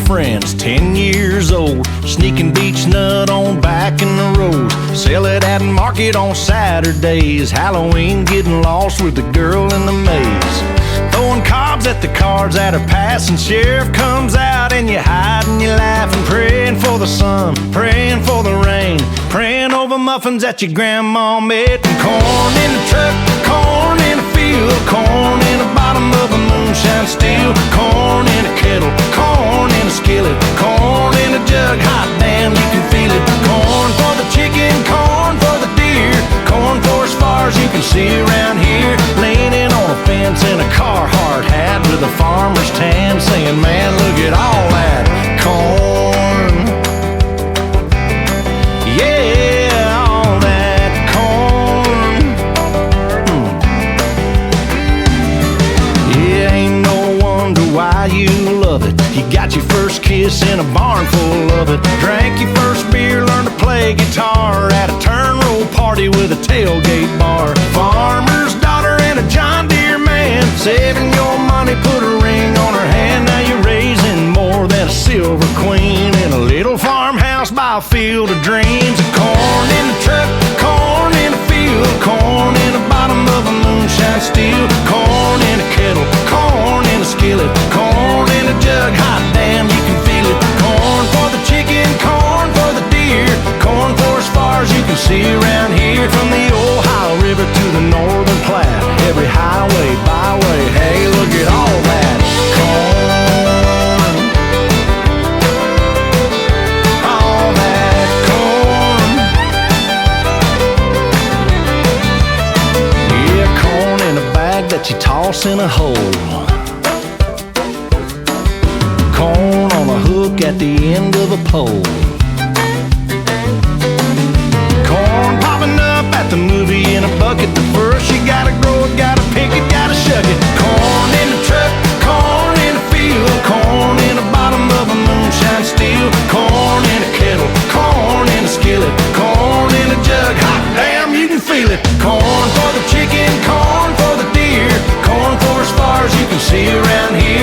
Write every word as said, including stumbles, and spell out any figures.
girlfriend's ten years old. Sneaking beach nut on back in the road. Sell it at market on Saturdays. Halloween getting lost with the girl in the maze. Throwing cobs at the cards that are passing. Sheriff comes out and you hide and you laugh and praying for the sun, praying for the rain, praying over muffins that your grandma made. And corn in the truck, corn in the field, corn in the bottom of a moonshine still, corn in a kettle, corn in a skillet, corn in a jug, hot damn you can feel it. Corn for the chicken, corn for the deer, corn for as far as you can see around here. Leaning on a fence in a Carhartt hat with a farmer's tan, saying, man, look at all that corn. Yeah, all that corn. Hmm. Yeah, ain't no wonder why you love it. You got your first kiss in a barn full of it. Drank your first beer, learned to play guitar at a turn roll party with a tailgate bar. Farmer's daughter and a John Deere man, saving your money, put a ring on her hand. Now you're raising more than a silver queen in a little farmhouse by a field of dreams. Corn in the truck, corn in the field, corn in the bottom of a moonshine still, corn in a kettle, corn in a skillet, corn in a jug, hot damn you can feel it. Corn for the chicken, corn for the deer, corn for as far as you can see around here. From the Ohio River to the Northern Platte, every highway, byway, hey, look at all that corn. All that corn. Yeah, corn in a bag that you toss in a hole. Corn on a hook at the end of a pole. Corn popping up at the movie in a bucket. The first you gotta grow it, gotta pick it, gotta shuck it. Corn in the truck, corn in the field, corn in the bottom of a moonshine still, corn in a kettle, corn in a skillet, corn in a jug, hot damn you can feel it. Corn for the chicken, corn for the deer, corn for as far as you can see around here.